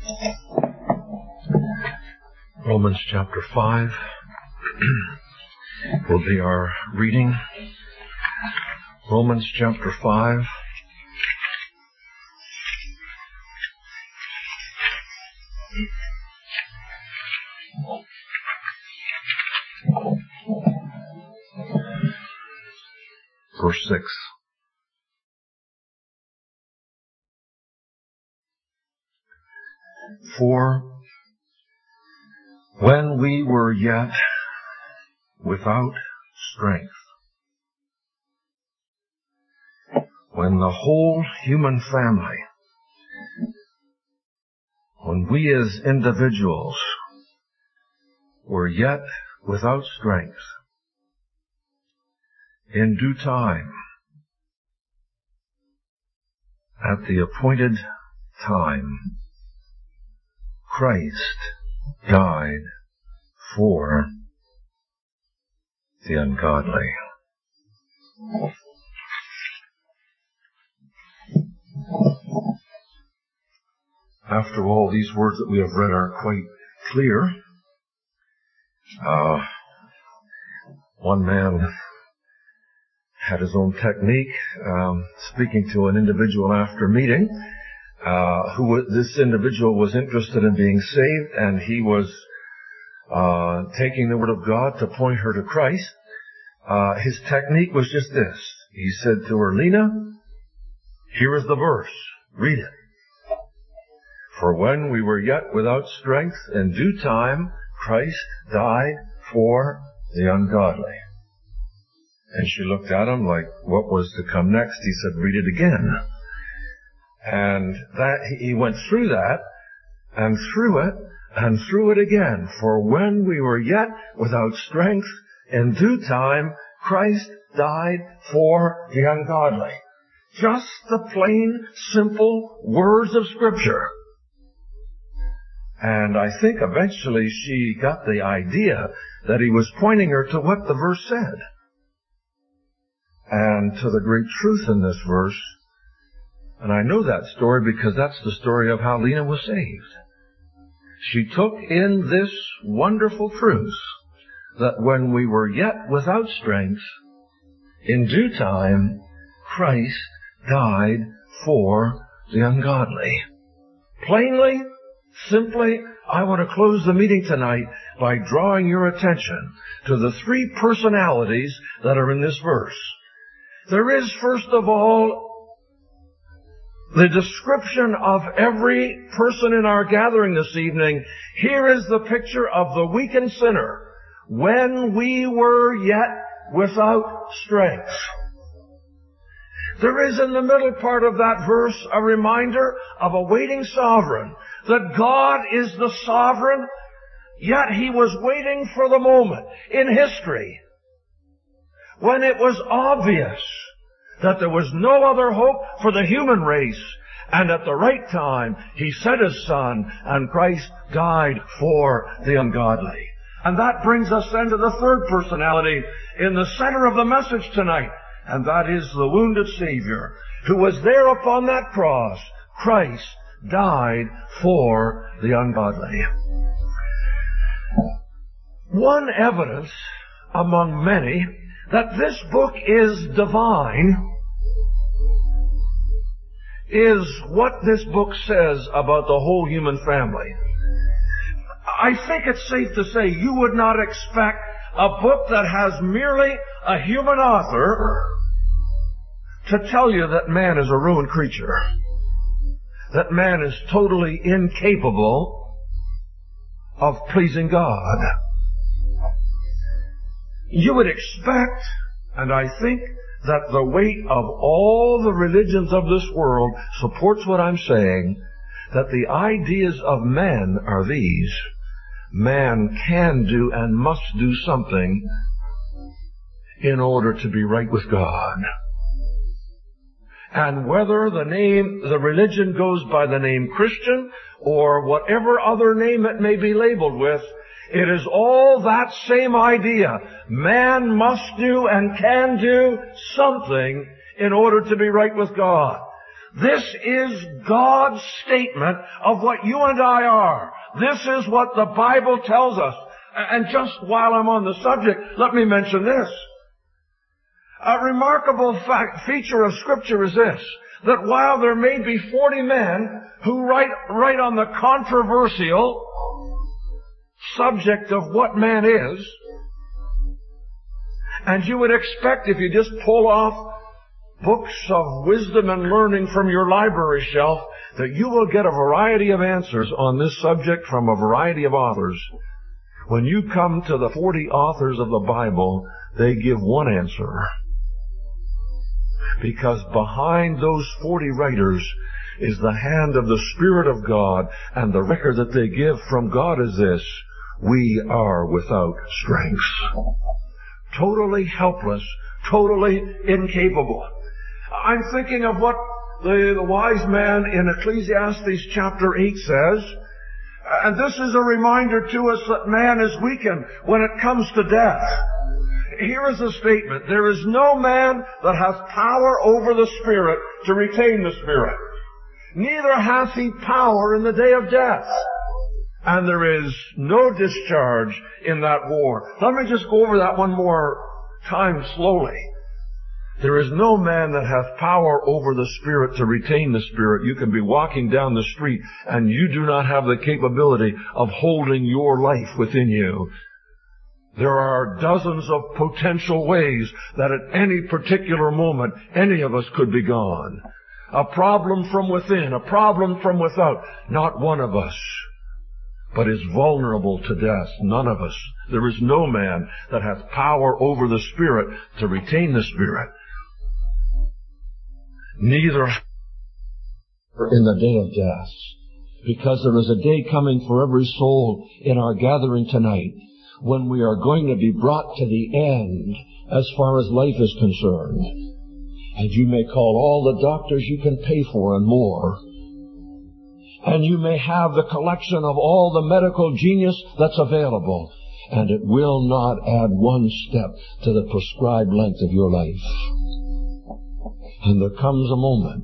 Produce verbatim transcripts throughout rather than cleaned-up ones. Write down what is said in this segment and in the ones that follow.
Romans chapter five will be our reading. Romans chapter five. Verse six. For when we were yet without strength, when the whole human family, when we as individuals were yet without strength, in due time, at the appointed time, Christ died for the ungodly. After all, these words that we have read are quite clear. Uh, one man had his own technique, um, speaking to an individual after meeting, uh, who this individual was interested in being saved, and he was uh, taking the Word of God to point her to Christ. Uh, his technique was just this. He said to her, "Lena, here is the verse. Read it. For when we were yet without strength, in due time, Christ died for the ungodly." And she looked at him like, what was to come next? He said, "Read it again." And that he went through that, and through it, and through it again. For when we were yet without strength, in due time, Christ died for the ungodly. Just the plain, simple words of Scripture. And I think eventually she got the idea that he was pointing her to what the verse said. And to the great truth in this verse. And I know that story because that's the story of how Lena was saved. She took in this wonderful truth that when we were yet without strength, in due time, Christ died for the ungodly. Plainly, simply, I want to close the meeting tonight by drawing your attention to the three personalities that are in this verse. There is, first of all, the description of every person in our gathering this evening. Here is the picture of the weakened sinner when we were yet without strength. There is in the middle part of that verse a reminder of a waiting sovereign, that God is the sovereign, yet He was waiting for the moment in history when it was obvious that there was no other hope for the human race. And at the right time, He sent His Son, and Christ died for the ungodly. And that brings us then to the third personality in the center of the message tonight. And that is the wounded Savior, who was there upon that cross. Christ died for the ungodly. One evidence among many that this book is divine is what this book says about the whole human family. I think it's safe to say you would not expect a book that has merely a human author to tell you that man is a ruined creature, that man is totally incapable of pleasing God. You would expect, and I think that the weight of all the religions of this world supports what I'm saying, that the ideas of man are these. Man can do and must do something in order to be right with God. And whether the name, the religion goes by the name Christian or whatever other name it may be labeled with, it is all that same idea. Man must do and can do something in order to be right with God. This is God's statement of what you and I are. This is what the Bible tells us. And just while I'm on the subject, let me mention this. A remarkable fact, feature of Scripture is this, that while there may be forty men who write, write on the controversial subject of what man is, and you would expect if you just pull off books of wisdom and learning from your library shelf, that you will get a variety of answers on this subject from a variety of authors. When you come to the forty authors of the Bible, they give one answer. Because behind those forty writers is the hand of the Spirit of God, and the record that they give from God is this: we are without strength. Totally helpless, totally incapable. I'm thinking of what the, the wise man in Ecclesiastes chapter eight says, and this is a reminder to us that man is weakened when it comes to death. Here is a statement: there is no man that hath power over the Spirit to retain the Spirit. Neither hath he power in the day of death. And there is no discharge in that war. Let me just go over that one more time slowly. There is no man that hath power over the Spirit to retain the Spirit. You can be walking down the street and you do not have the capability of holding your life within you. There are dozens of potential ways that at any particular moment any of us could be gone. A problem from within, a problem from without. Not one of us but is vulnerable to death. None of us. There is no man that hath power over the Spirit to retain the Spirit. Neither in the day of death. Because there is a day coming for every soul in our gathering tonight when we are going to be brought to the end as far as life is concerned. And you may call all the doctors you can pay for and more. And you may have the collection of all the medical genius that's available. And it will not add one step to the prescribed length of your life. And there comes a moment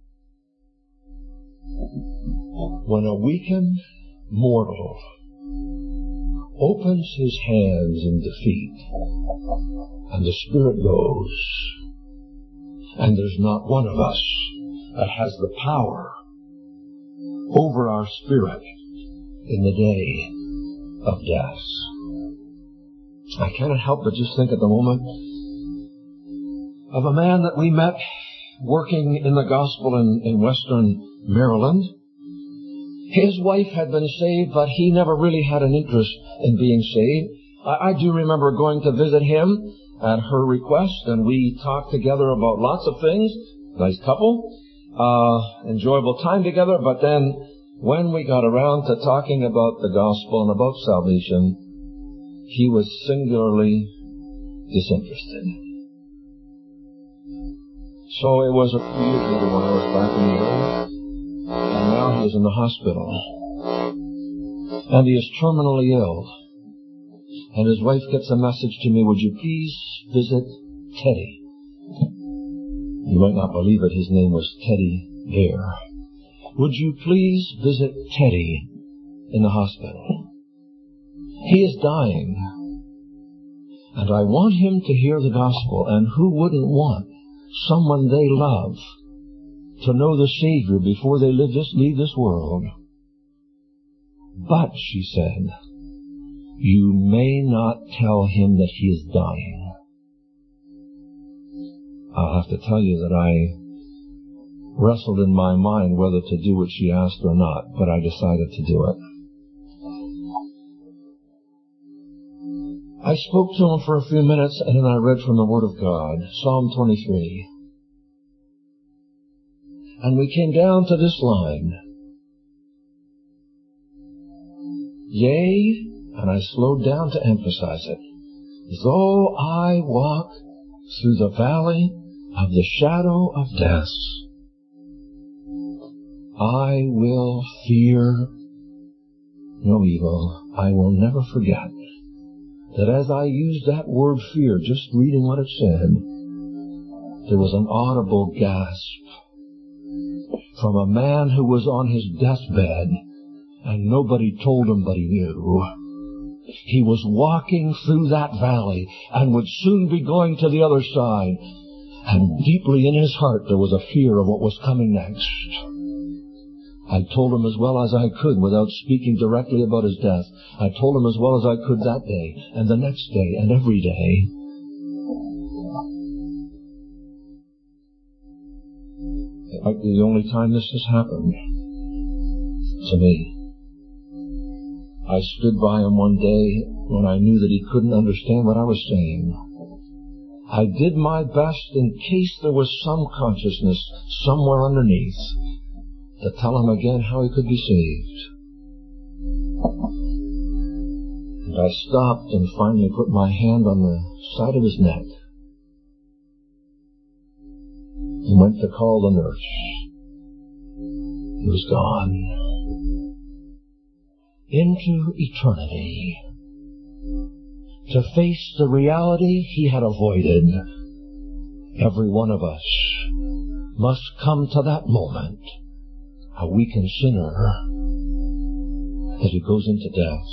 when a weakened mortal opens his hands in defeat, and the Spirit goes, and there's not one of us that has the power over our spirit in the day of death. I cannot help but just think at the moment of a man that we met working in the gospel in, in western Maryland. His wife had been saved, but he never really had an interest in being saved. I, I do remember going to visit him at her request, and we talked together about lots of things. Nice couple. Uh, enjoyable time together, but then when we got around to talking about the gospel and about salvation, he was singularly disinterested. So it was a few years later when I was back in the area, and now he is in the hospital. And he is terminally ill. And his wife gets a message to me: would you please visit Teddy? You might not believe it, his name was Teddy Bear. Would you please visit Teddy in the hospital? He is dying. And I want him to hear the gospel. And who wouldn't want someone they love to know the Savior before they leave this, leave this world? But, she said, you may not tell him that he is dying. I'll have to tell you that I wrestled in my mind whether to do what she asked or not, but I decided to do it. I spoke to him for a few minutes, and then I read from the Word of God, Psalm twenty-three. And we came down to this line: yea, and I slowed down to emphasize it, though I walk through the valley of the shadow of death, I will fear no evil. I will never forget that as I used that word fear, just reading what it said, there was an audible gasp from a man who was on his deathbed, and nobody told him, but he knew. He was walking through that valley and would soon be going to the other side. And deeply in his heart there was a fear of what was coming next. I told him as well as I could without speaking directly about his death. I told him as well as I could that day, and the next day, and every day. It might be the only time this has happened to me. I stood by him one day when I knew that he couldn't understand what I was saying. I did my best in case there was some consciousness somewhere underneath to tell him again how he could be saved. And I stopped and finally put my hand on the side of his neck and went to call the nurse. He was gone. Into eternity, to face the reality he had avoided. Every one of us must come to that moment, a weakened sinner, that he goes into death.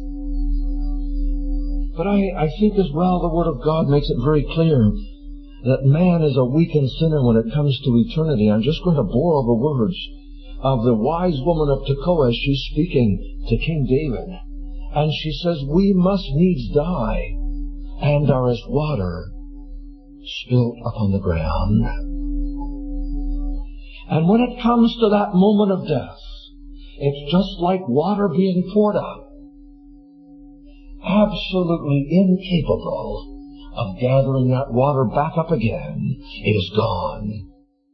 But I, I think as well the Word of God makes it very clear that man is a weakened sinner when it comes to eternity. I'm just going to borrow the words of the wise woman of Tekoa as she's speaking to King David. And she says, we must needs die, and are as water spilt upon the ground. And when it comes to that moment of death, it's just like water being poured out. Absolutely incapable of gathering that water back up again. It is gone.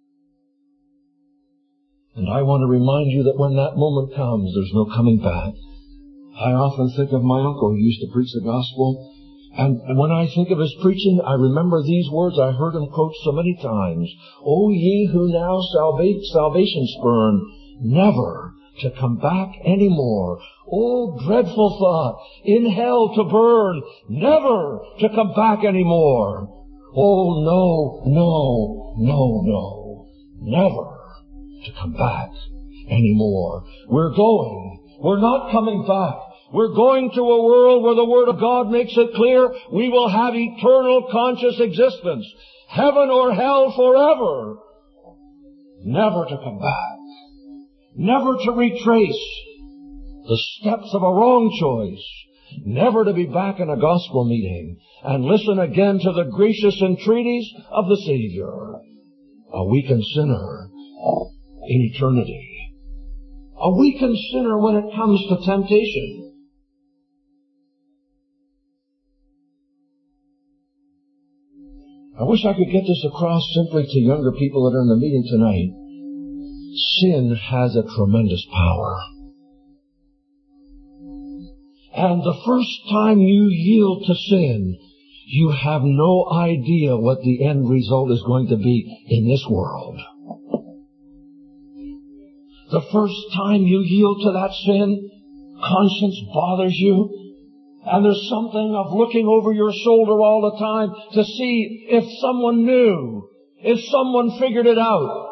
And I want to remind you that when that moment comes, there's no coming back. I often think of my uncle who used to preach the gospel. And when I think of his preaching, I remember these words I heard him quote so many times. O ye who now salva- salvation spurn, never to come back any more. Oh, dreadful thought, in hell to burn, never to come back any more. Oh, no, no, no, no, never to come back anymore. We're going. We're not coming back. We're going to a world where the Word of God makes it clear we will have eternal conscious existence. Heaven or hell forever. Never to come back. Never to retrace the steps of a wrong choice. Never to be back in a gospel meeting and listen again to the gracious entreaties of the Savior. A weakened sinner in eternity. A weakened sinner when it comes to temptation. I wish I could get this across simply to younger people that are in the meeting tonight. Sin has a tremendous power. And the first time you yield to sin, you have no idea what the end result is going to be in this world. The first time you yield to that sin, conscience bothers you. And there's something of looking over your shoulder all the time to see if someone knew, if someone figured it out.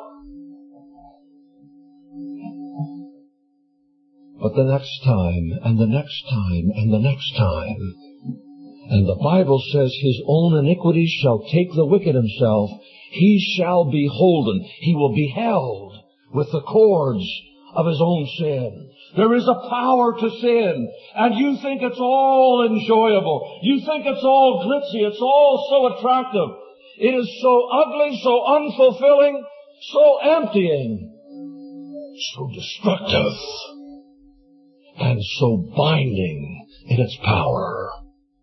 But the next time, and the next time, and the next time, and the Bible says, his own iniquities shall take the wicked himself. He shall be holden. He will be held with the cords of his own sin. There is a power to sin, and you think it's all enjoyable. You think it's all glitzy. It's all so attractive. It is so ugly, so unfulfilling, so emptying, so destructive, and so binding in its power.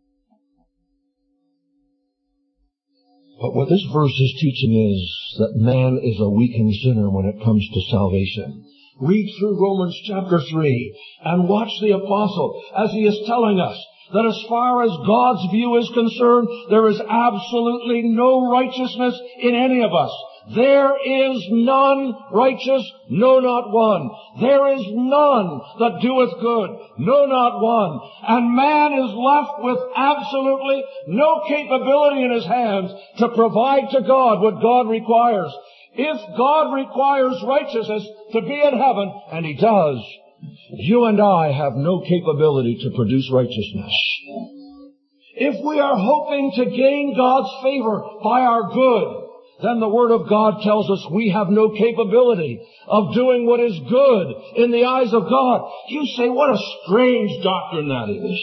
But what this verse is teaching is that man is a weakened sinner when it comes to salvation. Read through Romans chapter three and watch the apostle as he is telling us that as far as God's view is concerned, there is absolutely no righteousness in any of us. There is none righteous, no, not one. There is none that doeth good, no, not one. And man is left with absolutely no capability in his hands to provide to God what God requires. If God requires righteousness to be in heaven, and He does, you and I have no capability to produce righteousness. If we are hoping to gain God's favor by our good, then the Word of God tells us we have no capability of doing what is good in the eyes of God. You say, what a strange doctrine that is.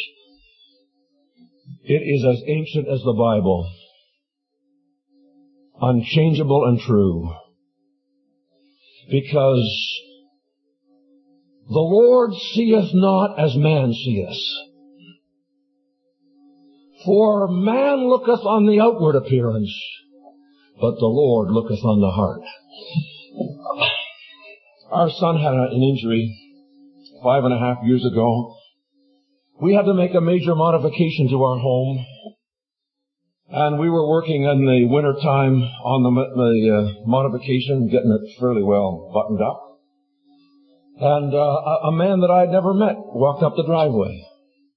It is as ancient as the Bible, unchangeable and true, because the Lord seeth not as man seeth. For man looketh on the outward appearance, but the Lord looketh on the heart. Our son had an injury five and a half years ago. We had to make a major modification to our home. And we were working in the winter time on the, the uh, modification, getting it fairly well buttoned up. And uh, a, a man that I'd never met walked up the driveway,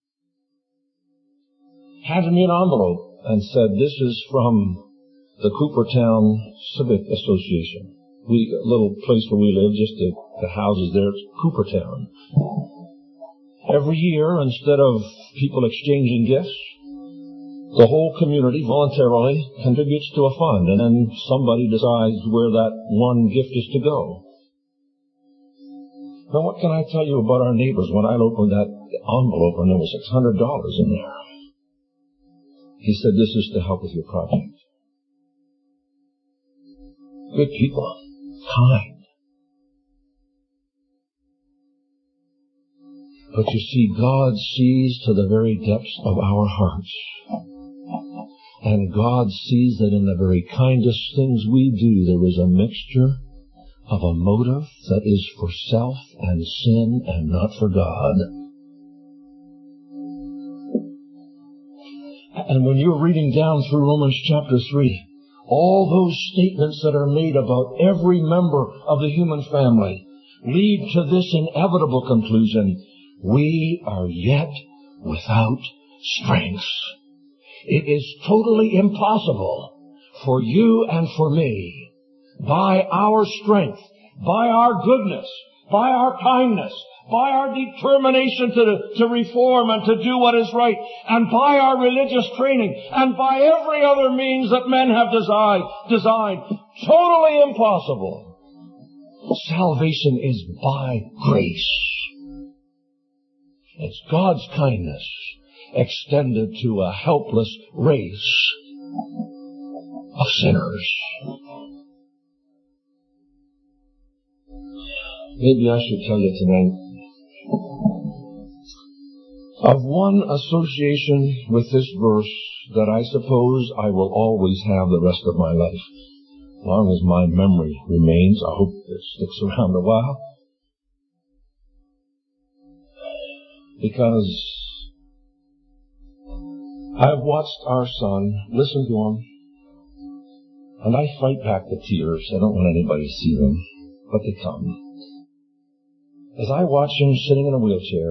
handed me an envelope, and said, "This is from the Coopertown Civic Association." We, a little place where we live, just the, the houses there, it's Coopertown. Every year, instead of people exchanging gifts, the whole community voluntarily contributes to a fund, and then somebody decides where that one gift is to go. Now, what can I tell you about our neighbors? When I opened that envelope, and there was six hundred dollars in there. He said, "This is to help with your project." Good people. Kind. But you see, God sees to the very depths of our hearts. And God sees that in the very kindest things we do, there is a mixture of a motive that is for self and sin and not for God. And when you're reading down through Romans chapter three, all those statements that are made about every member of the human family lead to this inevitable conclusion: we are yet without strength. It is totally impossible for you and for me, by our strength, by our goodness, by our kindness, by our determination to, to reform and to do what is right, and by our religious training, and by every other means that men have designed, designed, totally impossible. Salvation is by grace. It's God's kindness extended to a helpless race of sinners. Maybe I should tell you tonight of one association with this verse that I suppose I will always have the rest of my life. As long as my memory remains, I hope it sticks around a while. Because I've watched our son, listen to him, and I fight back the tears. I don't want anybody to see them, but they come. As I watch him sitting in a wheelchair,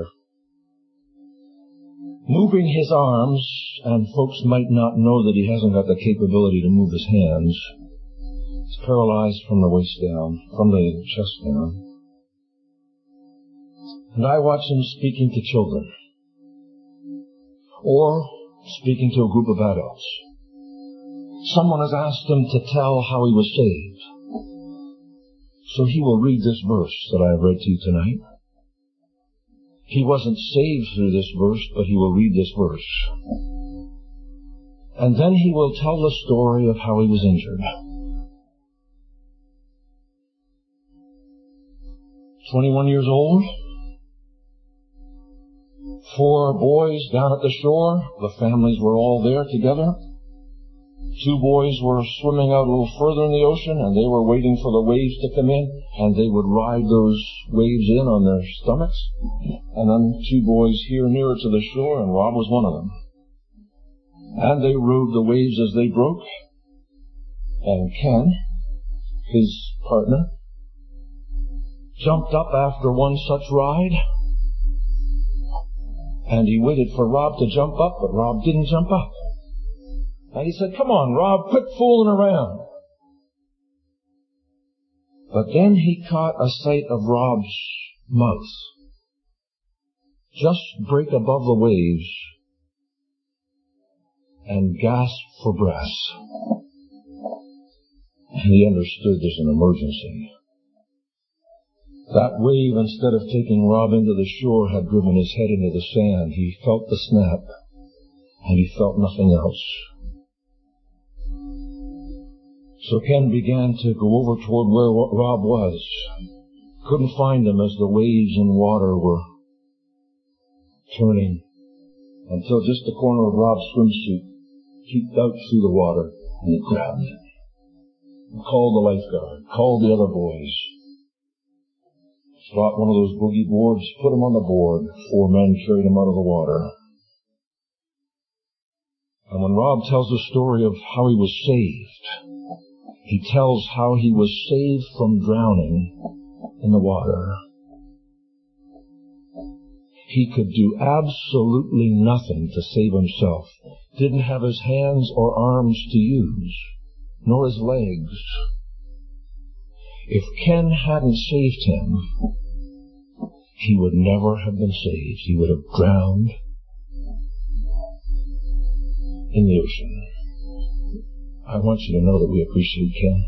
moving his arms, and folks might not know that he hasn't got the capability to move his hands. He's paralyzed from the waist down, from the chest down. And I watch him speaking to children, or speaking to a group of adults. Someone has asked him to tell how he was saved. So he will read this verse that I have read to you tonight. He wasn't saved through this verse, but he will read this verse. And then he will tell the story of how he was injured. twenty-one years old. Four boys down at the shore. The families were all there together. Two boys were swimming out a little further in the ocean, and they were waiting for the waves to come in, and they would ride those waves in on their stomachs. And then two boys here nearer to the shore, and Rob was one of them. And they rode the waves as they broke. And Ken, his partner, jumped up after one such ride, and he waited for Rob to jump up, but Rob didn't jump up. And he said, "Come on, Rob, quit fooling around." But then he caught a sight of Rob's mouth, just break above the waves, and gasped for breath. And he understood there's an emergency. That wave, instead of taking Rob into the shore, had driven his head into the sand. He felt the snap, and he felt nothing else. So Ken began to go over toward where Rob was. Couldn't find him as the waves and water were turning, until just the corner of Rob's swimsuit peeked out through the water, and he grabbed it. He called the lifeguard, called the other boys. Brought one of those boogie boards, put him on the board. Four men carried him out of the water. And when Rob tells the story of how he was saved, he tells how he was saved from drowning in the water. He could do absolutely nothing to save himself. Didn't have his hands or arms to use, nor his legs. If Ken hadn't saved him, he would never have been saved. He would have drowned in the ocean. I want you to know that we appreciate Ken.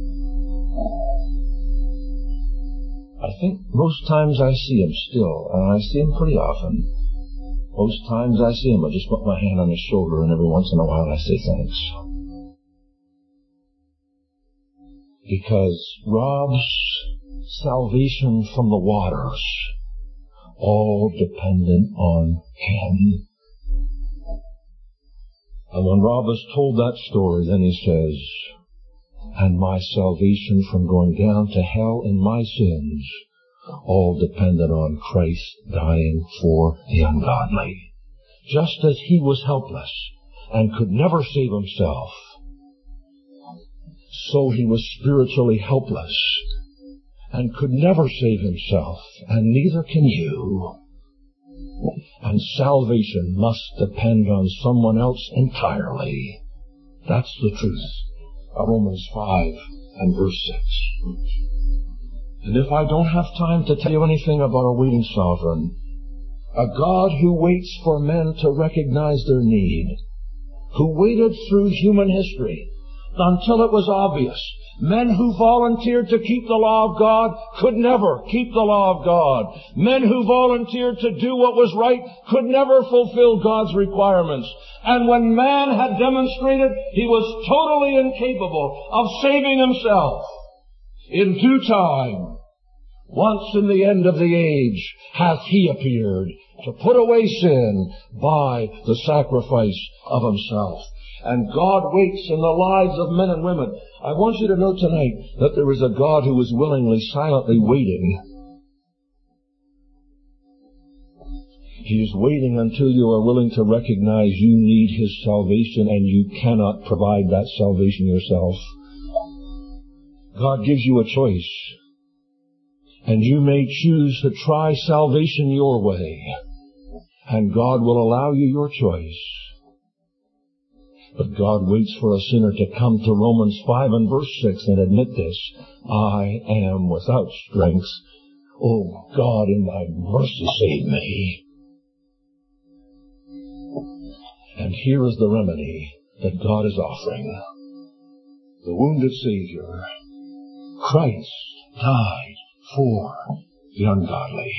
I think most times I see him still, and I see him pretty often. Most times I see him, I just put my hand on his shoulder, and every once in a while I say thanks. Because Rob's salvation from the waters all dependent on Ken. And when Rob is told that story, then he says, and my salvation from going down to hell in my sins all depended on Christ dying for the ungodly. Just as he was helpless and could never save himself, so he was spiritually helpless and could never save himself, and neither can you. And salvation must depend on someone else entirely. That's the truth of Romans five and verse six. And if I don't have time to tell you anything about a waiting sovereign, a God who waits for men to recognize their need, who waited through human history until it was obvious. Men who volunteered to keep the law of God could never keep the law of God. Men who volunteered to do what was right could never fulfill God's requirements. And when man had demonstrated he was totally incapable of saving himself, in due time, once in the end of the age, hath he appeared to put away sin by the sacrifice of himself. And God waits in the lives of men and women. I want you to know tonight that there is a God who is willingly, silently waiting. He is waiting until you are willing to recognize you need His salvation and you cannot provide that salvation yourself. God gives you a choice. And you may choose to try salvation your way. And God will allow you your choice. But God waits for a sinner to come to Romans five and verse six and admit this. I am without strength. Oh God, in thy mercy save me. And here is the remedy that God is offering. The wounded Savior. Christ died for the ungodly.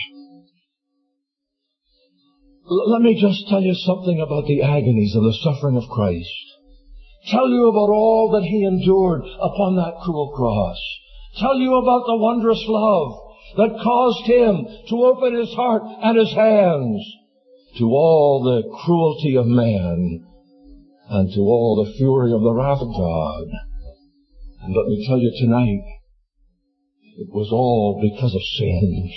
Let me just tell you something about the agonies of the suffering of Christ. Tell you about all that He endured upon that cruel cross. Tell you about the wondrous love that caused Him to open His heart and His hands to all the cruelty of man and to all the fury of the wrath of God. And let me tell you tonight, it was all because of sins.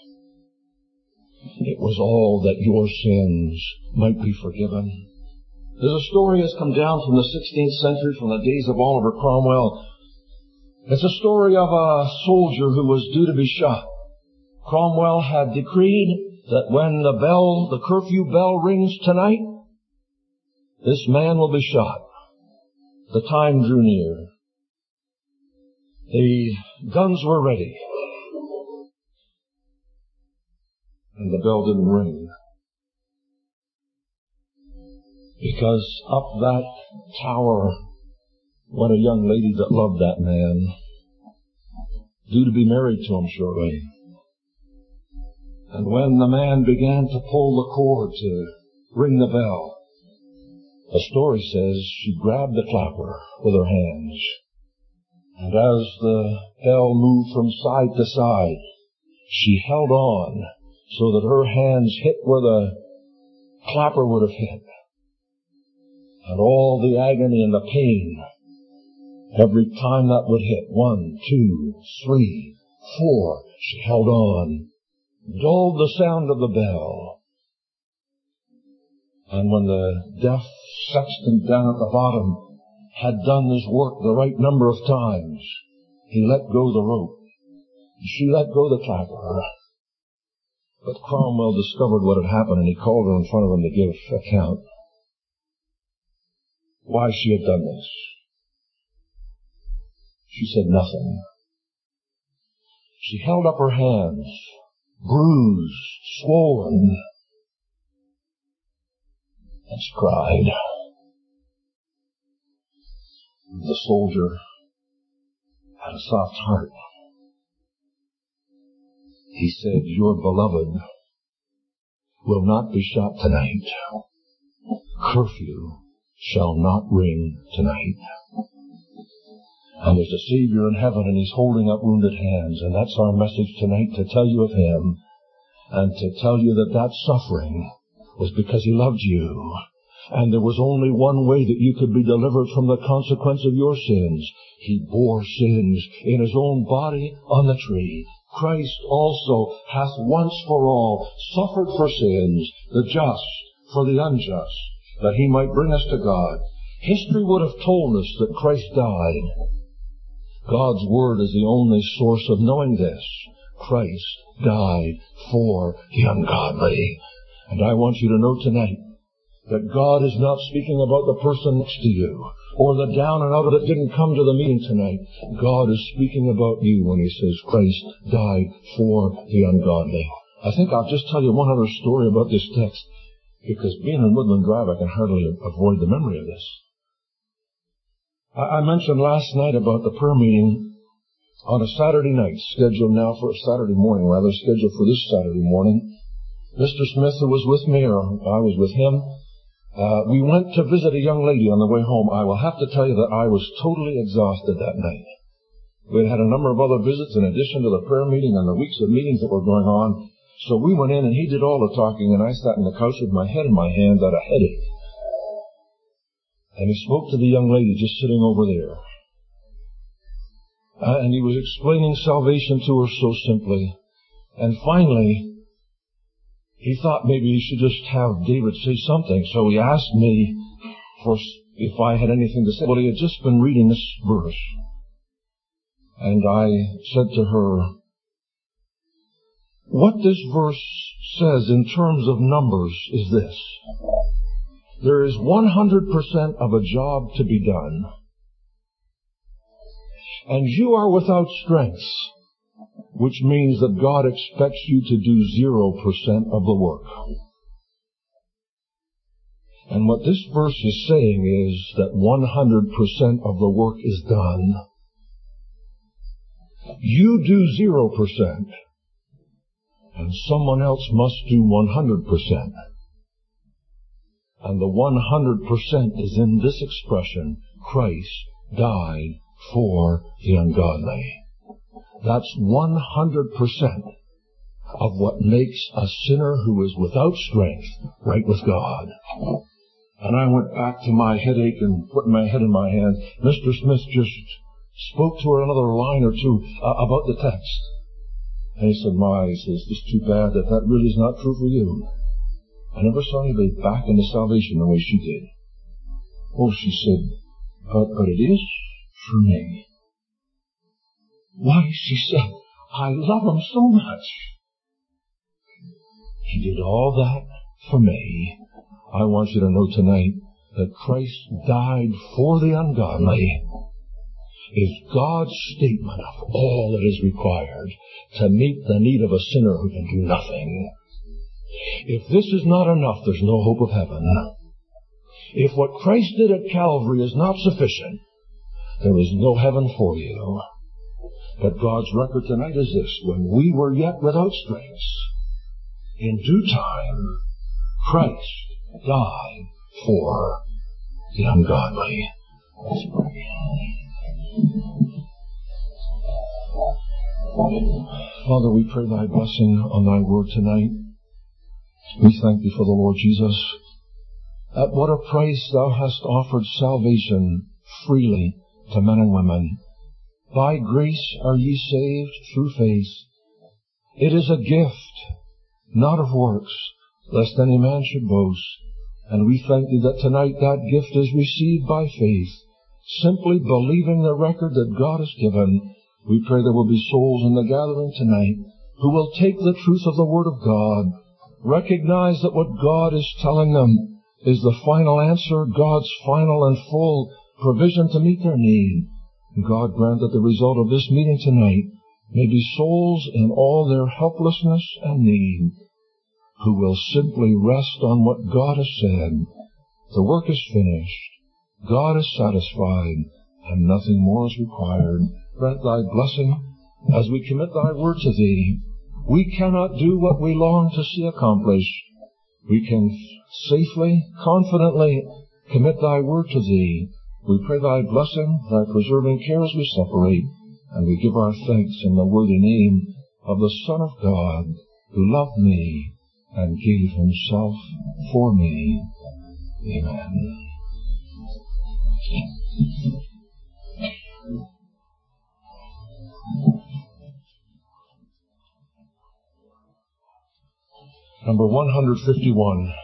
It was all that your sins might be forgiven. There's a story that's come down from the sixteenth century, from the days of Oliver Cromwell. It's a story of a soldier who was due to be shot. Cromwell had decreed that when the bell, the curfew bell rings tonight, this man will be shot. The time drew near. The Guns were ready. And the bell didn't ring. Because up that tower went a young lady that loved that man, due to be married to him shortly. And when the man began to pull the cord to ring the bell, the story says she grabbed the clapper with her hands. And as the bell moved from side to side, she held on so that her hands hit where the clapper would have hit. And all the agony and the pain, every time that would hit, one, two, three, four, she held on, dulled the sound of the bell. And when the deaf sexton down at the bottom had done his work the right number of times, he let go the rope. She let go the clapper. But Cromwell discovered what had happened, and he called her in front of him to give account why she had done this. She said nothing. She held up her hands, bruised, swollen, and she cried. The soldier had a soft heart. He said, your beloved will not be shot tonight. Curfew shall not ring tonight. And there's a Savior in heaven, and He's holding up wounded hands, and that's our message tonight, to tell you of Him, and to tell you that that suffering was because He loved you. And there was only one way that you could be delivered from the consequence of your sins. He bore sins in His own body on the tree. Christ also hath once for all suffered for sins, the just for the unjust, that He might bring us to God. History would have told us that Christ died. God's Word is the only source of knowing this. Christ died for the ungodly. And I want you to know tonight that God is not speaking about the person next to you, or the down and out that didn't come to the meeting tonight. God is speaking about you when He says Christ died for the ungodly. I think I'll just tell you one other story about this text, because being in Woodland Drive, I can hardly avoid the memory of this. I mentioned last night about the prayer meeting on a Saturday night, scheduled now for a Saturday morning, rather scheduled for this Saturday morning. Mister Smith, who was with me, or I was with him, Uh, we went to visit a young lady on the way home. I will have to tell you that I was totally exhausted that night. We had had a number of other visits in addition to the prayer meeting and the weeks of meetings that were going on. So we went in and he did all the talking, and I sat in the couch with my head in my hands, had a headache. And he spoke to the young lady just sitting over there. Uh, and he was explaining salvation to her so simply. And finally, he thought maybe he should just have David say something. So he asked me for if I had anything to say. Well, he had just been reading this verse. And I said to her, what this verse says in terms of numbers is this. There is one hundred percent of a job to be done. And you are without strength, which means that God expects you to do zero percent of the work. And what this verse is saying is that one hundred percent of the work is done. You do zero percent, and someone else must do one hundred percent. And the one hundred percent is in this expression, Christ died for the ungodly. That's one hundred percent of what makes a sinner who is without strength right with God. And I went back to my headache and put my head in my hands. Mister Smith just spoke to her another line or two uh, about the text. And he said, my, he says, it's too bad that that really is not true for you. I never saw anybody back into salvation the way she did. Oh, she said, but, but it is for me. Why, she said, I love him so much. He did all that for me. I want you to know tonight that Christ died for the ungodly. is God's statement of all that is required to meet the need of a sinner who can do nothing. If this is not enough, there's no hope of heaven. If what Christ did at Calvary is not sufficient, there is no heaven for you. But God's record tonight is this: when we were yet without strength, in due time, Christ died for the ungodly. Let's pray. Father, we pray thy blessing on thy word tonight. We thank thee for the Lord Jesus. At what a price thou hast offered salvation freely to men and women. By grace are ye saved through faith. It is a gift, not of works, lest any man should boast. And we thank thee that tonight that gift is received by faith, simply believing the record that God has given. We pray there will be souls in the gathering tonight who will take the truth of the Word of God, recognize that what God is telling them is the final answer, God's final and full provision to meet their need. And God grant that the result of this meeting tonight may be souls in all their helplessness and need, who will simply rest on what God has said. The work is finished. God is satisfied, and nothing more is required. Grant thy blessing as we commit thy word to thee. We cannot do what we long to see accomplished. We can safely, confidently commit thy word to thee. We pray thy blessing, thy preserving care as we separate, and we give our thanks in the worthy name of the Son of God, who loved me and gave himself for me. Amen. Number one hundred fifty-one.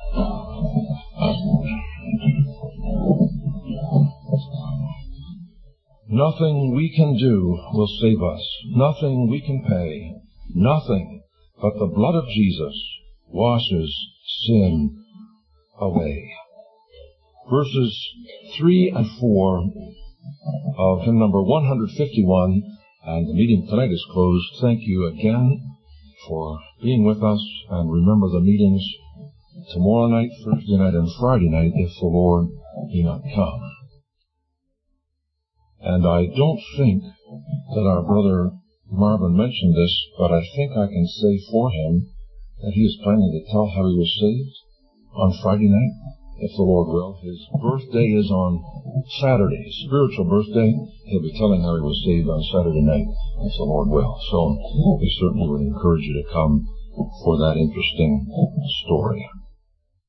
Nothing we can do will save us. Nothing we can pay. Nothing but the blood of Jesus washes sin away. Verses three and four of hymn number one hundred fifty-one, and the meeting tonight is closed. Thank you again for being with us, and remember the meetings tomorrow night, Thursday night, and Friday night if the Lord be not come. And I don't think that our brother Marvin mentioned this, but I think I can say for him that he is planning to tell how he was saved on Friday night, if the Lord will. His birthday is on Saturday, his spiritual birthday. He'll be telling how he was saved on Saturday night, if the Lord will. So we certainly would encourage you to come for that interesting story.